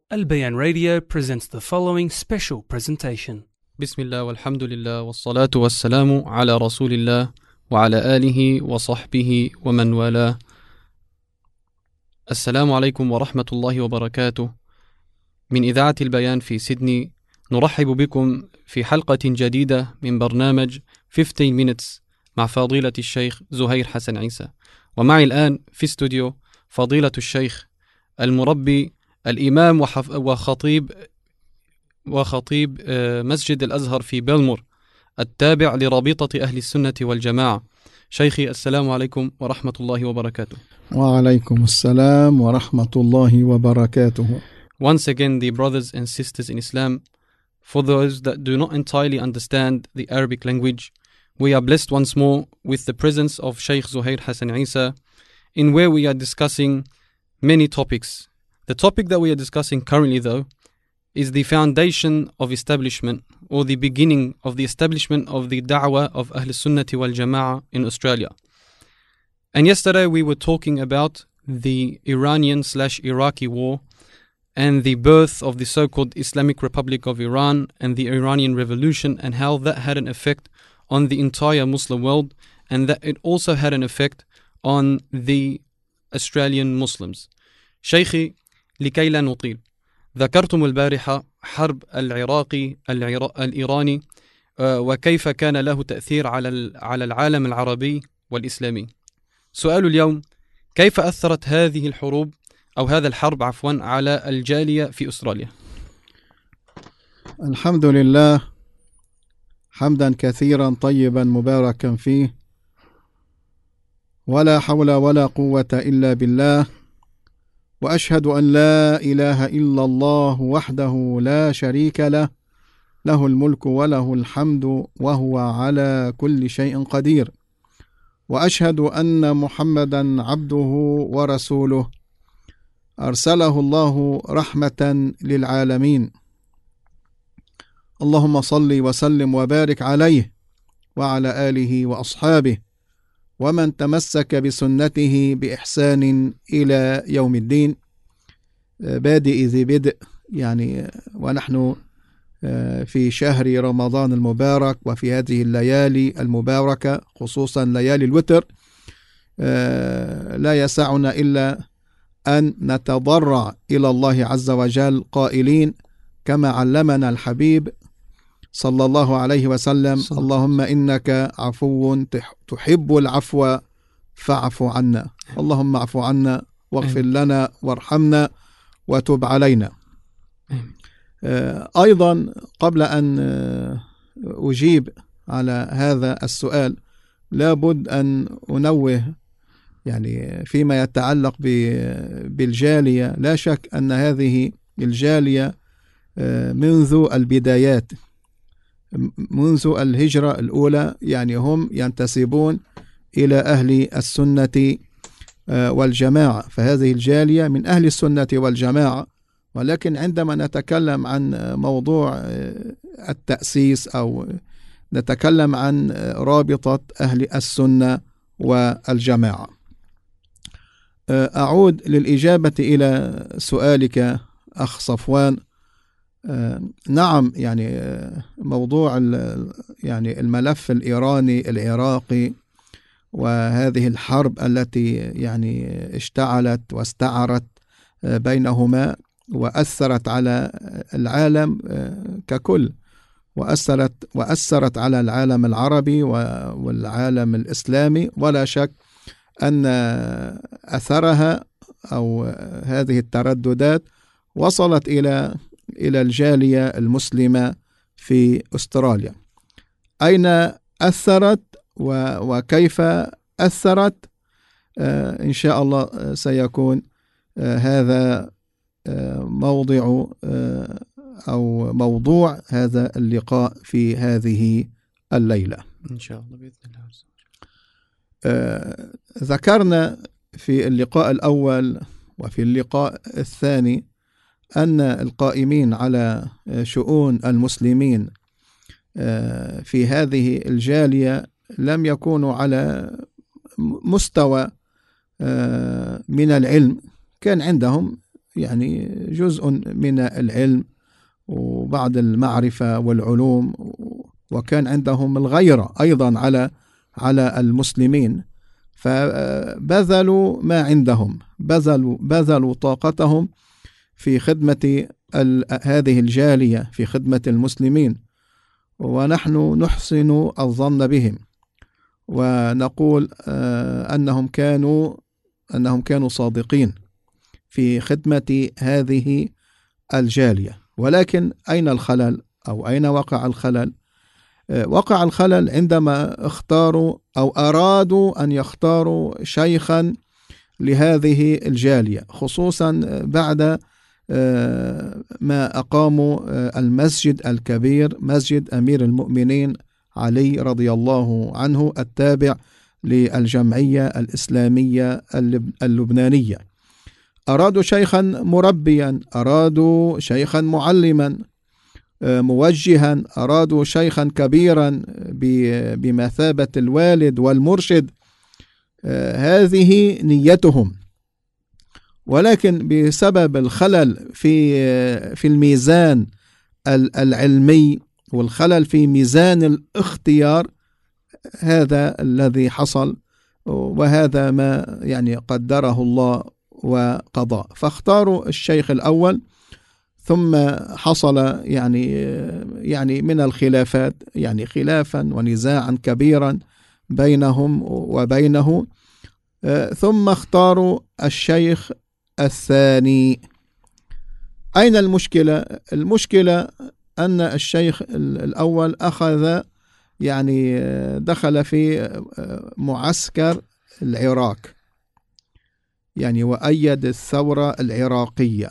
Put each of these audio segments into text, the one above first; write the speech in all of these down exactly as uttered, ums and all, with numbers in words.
Al Bayan Radio presents the following special presentation. بسم الله والحمد لله والصلاة والسلام على رسول الله وعلى آله وصحبه ومن والاه. السلام عليكم ورحمة الله وبركاته. من إذاعة البيان في سيدني نرحب بكم في حلقة جديدة من برنامج خمسة عشر minutes مع فضيلة الشيخ زهير حسن عيسى. ومعي الآن في استوديو فضيلة الشيخ المربي الإمام وخطيب وخطيب مسجد الأزهر في بيلمور التابع لرابطة أهل السنة والجماعة. شيخي السلام عليكم ورحمة الله وبركاته. وعليكم السلام ورحمة الله وبركاته. Once again, the brothers and sisters in Islam, for those that do not entirely understand the Arabic language, we are blessed once more with the presence of Shaykh Zuhair Hassan Isa, in where we are discussing many topics. The topic that we are discussing currently, though, is the foundation of establishment, or the beginning of the establishment of the da'wah of Ahl Sunnati wal Jama'ah in Australia. And yesterday we were talking about the Iranian slash Iraqi war and the birth of the so-called Islamic Republic of Iran and the Iranian Revolution, and how that had an effect on the entire Muslim world, and that it also had an effect on the Australian Muslims. Shaykhi, لكي لا نطيل، ذكرتم البارحة حرب العراقي الإيراني وكيف كان له تأثير على على العالم العربي والإسلامي. سؤال اليوم: كيف أثرت هذه الحروب أو هذا الحرب عفوا على الجالية في أستراليا؟ الحمد لله، حمدا كثيرا طيبا مباركا فيه، ولا حول ولا قوة إلا بالله، وأشهد أن لا إله إلا الله وحده لا شريك له، له الملك وله الحمد وهو على كل شيء قدير، وأشهد أن محمدا عبده ورسوله أرسله الله رحمة للعالمين. اللهم صل وسلم وبارك عليه وعلى آله وأصحابه ومن تمسك بسنته بإحسان إلى يوم الدين. بادئ ذي بدء، يعني ونحن في شهر رمضان المبارك وفي هذه الليالي المباركة، خصوصا ليالي الوتر، لا يسعنا إلا أن نتضرع إلى الله عز وجل قائلين كما علمنا الحبيب صلى الله عليه وسلم: اللهم إنك عفو تحب العفو فاعف عنا. اللهم اعف عنا واغفر لنا وارحمنا وتب علينا. أيضا قبل أن أجيب على هذا السؤال لابد أن أنوه، يعني فيما يتعلق بالجالية، لا شك أن هذه الجالية منذ البدايات، منذ الهجرة الأولى، يعني هم ينتسبون إلى أهل السنة والجماعة، فهذه الجالية من أهل السنة والجماعة. ولكن عندما نتكلم عن موضوع التأسيس أو نتكلم عن رابطة أهل السنة والجماعة، أعود للإجابة إلى سؤالك أخ صفوان. نعم، يعني موضوع يعني الملف الإيراني العراقي وهذه الحرب التي يعني اشتعلت واستعرت بينهما وأثرت على العالم ككل، وأثرت وأثرت على العالم العربي والعالم الإسلامي، ولا شك أن أثرها أو هذه الترددات وصلت إلى إلى الجالية المسلمة في أستراليا. أين أثرت وكيف أثرت؟ آه إن شاء الله سيكون آه هذا آه موضع آه أو موضوع هذا اللقاء في هذه الليلة إن شاء الله بإذن الله. آه ذكرنا في اللقاء الأول وفي اللقاء الثاني أن القائمين على شؤون المسلمين في هذه الجالية لم يكونوا على مستوى من العلم. كان عندهم يعني جزء من العلم وبعض المعرفة والعلوم، وكان عندهم الغيرة أيضا على على المسلمين، فبذلوا ما عندهم، بذلوا بذلوا طاقتهم في خدمة هذه الجالية، في خدمة المسلمين، ونحن نحسن الظن بهم ونقول أنهم كانوا أنهم كانوا صادقين في خدمة هذه الجالية. ولكن أين الخلل أو أين وقع الخلل؟ وقع الخلل عندما اختاروا أو أرادوا أن يختاروا شيخا لهذه الجالية، خصوصا بعد ما أقاموا المسجد الكبير، مسجد أمير المؤمنين علي رضي الله عنه التابع للجمعية الإسلامية اللبنانية. أرادوا شيخا مربيا، أرادوا شيخا معلما موجها، أرادوا شيخا كبيرا بمثابة الوالد والمرشد، هذه نيتهم. ولكن بسبب الخلل في في الميزان العلمي والخلل في ميزان الاختيار، هذا الذي حصل، وهذا ما يعني قدره الله وقضى. فاختاروا الشيخ الأول، ثم حصل يعني يعني من الخلافات يعني خلافا ونزاعا كبيرا بينهم وبينه، ثم اختاروا الشيخ الثاني. أين المشكلة؟ المشكلة أن الشيخ الأول أخذ يعني دخل في معسكر العراق، يعني وأيد الثورة العراقية.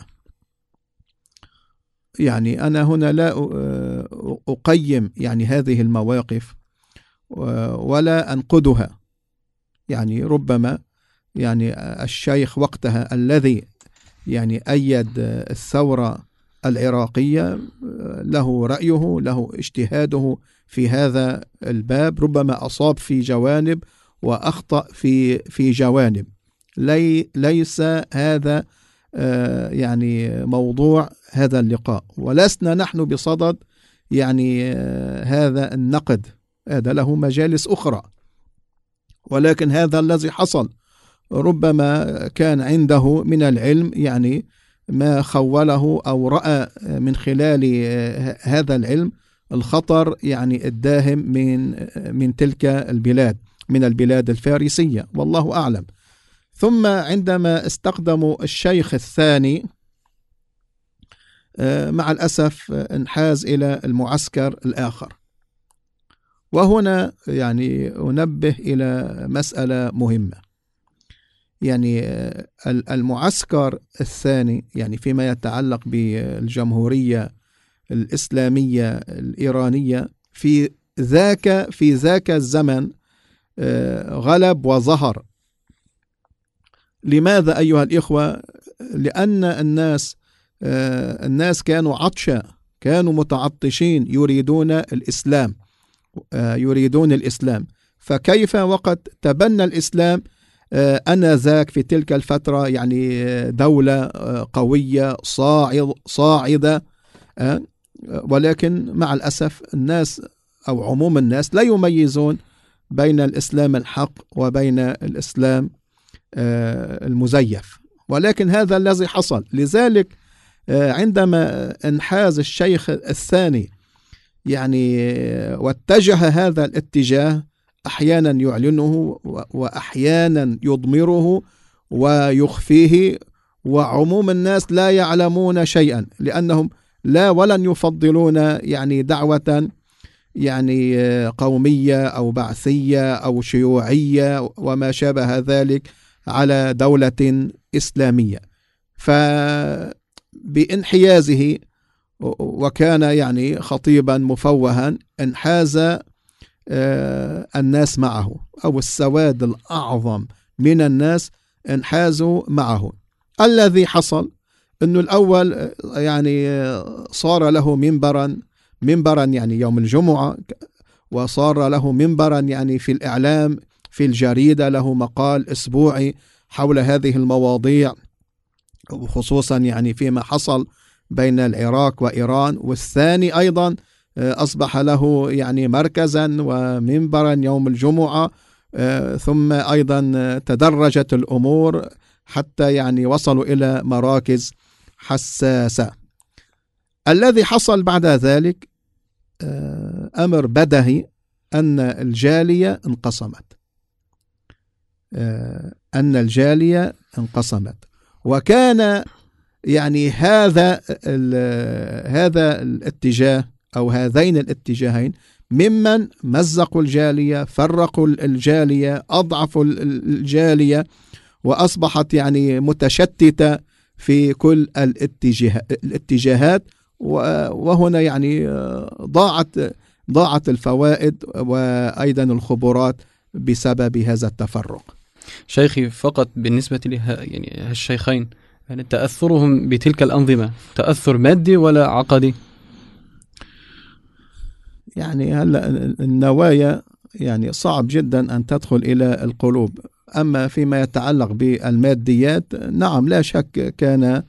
يعني أنا هنا لا أقيم يعني هذه المواقف ولا أنقدها، يعني ربما يعني الشيخ وقتها الذي يعني أيد الثورة العراقية له رأيه، له اجتهاده في هذا الباب، ربما أصاب في جوانب وأخطأ في في جوانب. لي ليس هذا يعني موضوع هذا اللقاء، ولسنا نحن بصدد يعني هذا النقد، هذا له مجالس أخرى. ولكن هذا الذي حصل ربما كان عنده من العلم يعني ما خوله أو رأى من خلال هذا العلم الخطر يعني الداهم من من تلك البلاد، من البلاد الفارسية، والله أعلم. ثم عندما استخدموا الشيخ الثاني، مع الأسف انحاز إلى المعسكر الآخر. وهنا يعني أنبه إلى مسألة مهمة، يعني المعسكر الثاني يعني فيما يتعلق بالجمهورية الإسلامية الإيرانية في ذاك في ذاك الزمن غلب وظهر. لماذا أيها الإخوة؟ لأن الناس الناس كانوا عطشا، كانوا متعطشين، يريدون الإسلام، يريدون الإسلام. فكيف وقد تبنى الإسلام آنذاك في تلك الفترة يعني دولة قوية صاعد صاعدة، ولكن مع الأسف الناس أو عموم الناس لا يميزون بين الإسلام الحق وبين الإسلام المزيف. ولكن هذا الذي حصل. لذلك عندما انحاز الشيخ الثاني يعني واتجه هذا الاتجاه، أحيانا يعلنه وأحيانا يضمره ويخفيه، وعموم الناس لا يعلمون شيئا، لأنهم لا ولن يفضلون يعني دعوة يعني قومية أو بعثية أو شيوعية وما شابه ذلك على دولة إسلامية. فبانحيازه، وكان يعني خطيبا مفوها، انحاز الناس معه، أو السواد الأعظم من الناس انحازوا معه. الذي حصل أنه الأول يعني صار له منبرا منبرا يعني يوم الجمعة، وصار له منبرا يعني في الإعلام، في الجريدة له مقال أسبوعي حول هذه المواضيع، وخصوصا يعني فيما حصل بين العراق وإيران، والثاني أيضا أصبح له يعني مركزا ومنبرا يوم الجمعة، ثم أيضا تدرجت الأمور حتى يعني وصلوا إلى مراكز حساسة. الذي حصل بعد ذلك أمر بدهي، أن الجالية انقسمت أن الجالية انقسمت وكان يعني هذا هذا الاتجاه أو هذين الاتجاهين ممن مزقوا الجالية، فرقوا الجالية، أضعفوا الجالية، وأصبحت يعني متشتتة في كل الاتجاهات، وهنا يعني ضاعت ضاعت الفوائد وأيضا الخبرات بسبب هذا التفرق. شيخي، فقط بالنسبة لها يعني هالشيخين، يعني تأثرهم بتلك الأنظمة تأثر مادي ولا عقدي؟ يعني هلا النوايا يعني صعب جدا أن تدخل إلى القلوب، أما فيما يتعلق بالماديات نعم لا شك كان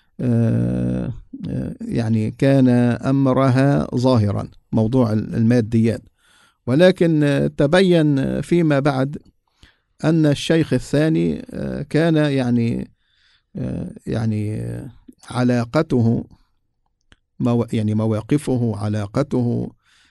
يعني كان أمرها ظاهرا موضوع الماديات، ولكن تبين فيما بعد أن الشيخ الثاني كان يعني يعني علاقته يعني مواقفه علاقته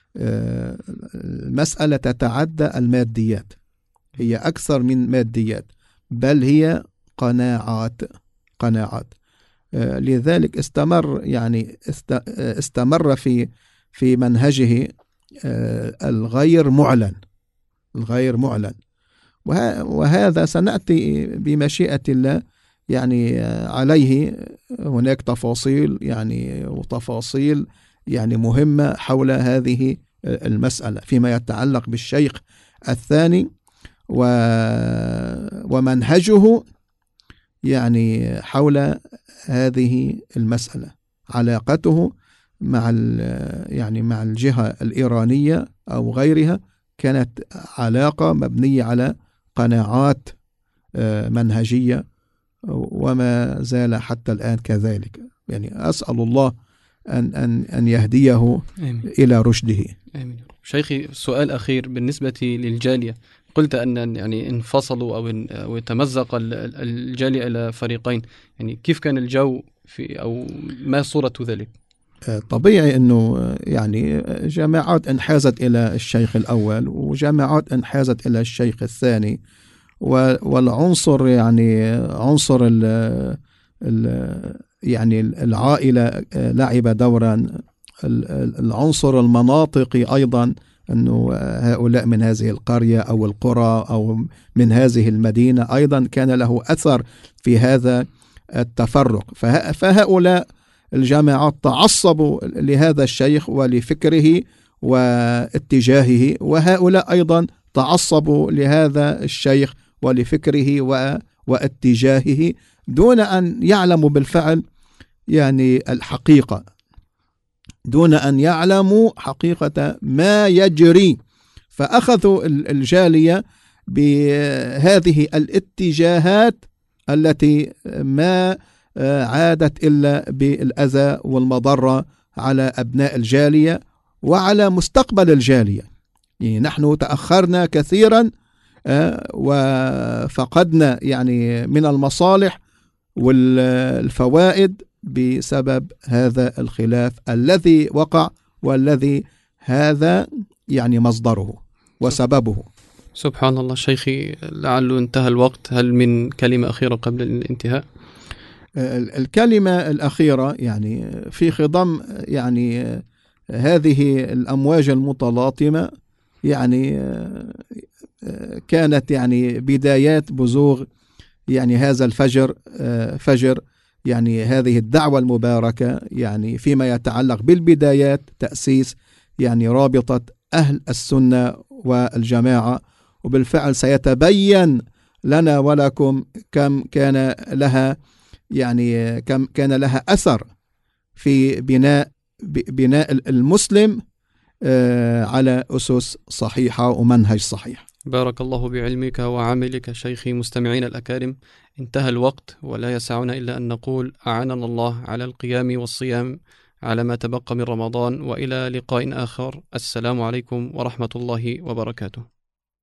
المسألة تتعدى الماديات، هي أكثر من ماديات، بل هي قناعات قناعات لذلك استمر يعني استمر في في منهجه الغير معلن الغير معلن وهذا سنأتي بمشيئة الله يعني عليه. هناك تفاصيل يعني وتفاصيل يعني مهمة حول هذه المسألة فيما يتعلق بالشيخ الثاني ومنهجه يعني حول هذه المسألة، علاقته مع يعني مع الجهة الإيرانية أو غيرها كانت علاقة مبنية على قناعات منهجية، وما زال حتى الآن كذلك. يعني أسأل الله أن أن أن يهديه آمين. إلى رشده. آمين. شيخي، سؤال أخير بالنسبة للجالية، قلت أن يعني انفصلوا أو أو تمزق الجالية إلى فريقين، يعني كيف كان الجو في أو ما صورة ذلك؟ طبيعي أنه يعني جماعات انحازت إلى الشيخ الأول وجماعات انحازت إلى الشيخ الثاني، والعنصر يعني عنصر ال ال يعني العائلة لعب دورا، العنصر المناطقي أيضا، أنه هؤلاء من هذه القرية أو القرى أو من هذه المدينة أيضا كان له أثر في هذا التفرق. فهؤلاء الجماعات تعصبوا لهذا الشيخ ولفكره واتجاهه، وهؤلاء أيضا تعصبوا لهذا الشيخ ولفكره واتجاهه دون أن يعلموا بالفعل يعني الحقيقة، دون أن يعلموا حقيقة ما يجري. فأخذوا الجالية بهذه الاتجاهات التي ما عادت إلا بالأذى والمضرة على أبناء الجالية وعلى مستقبل الجالية. يعني نحن تأخرنا كثيرا وفقدنا يعني من المصالح والفوائد بسبب هذا الخلاف الذي وقع، والذي هذا يعني مصدره وسببه. سبحان الله. شيخي، لعله انتهى الوقت، هل من كلمة أخيرة قبل الانتهاء؟ الكلمة الأخيرة يعني في خضم يعني هذه الأمواج المتلاطمة، يعني كانت يعني بدايات بزوغ يعني هذا الفجر فجر يعني هذه الدعوة المباركة، يعني فيما يتعلق بالبدايات تأسيس يعني رابطة أهل السنة والجماعة، وبالفعل سيتبين لنا ولكم كم كان لها يعني كم كان لها أثر في بناء بناء المسلم على أسس صحيحة ومنهج صحيح. بارك الله بعلمك وعملك شيخي. مستمعين الأكارم، انتهى الوقت ولا يسعنا إلا أن نقول أعاننا الله على القيام والصيام على ما تبقى من رمضان، وإلى لقاء آخر. السلام عليكم ورحمة الله وبركاته.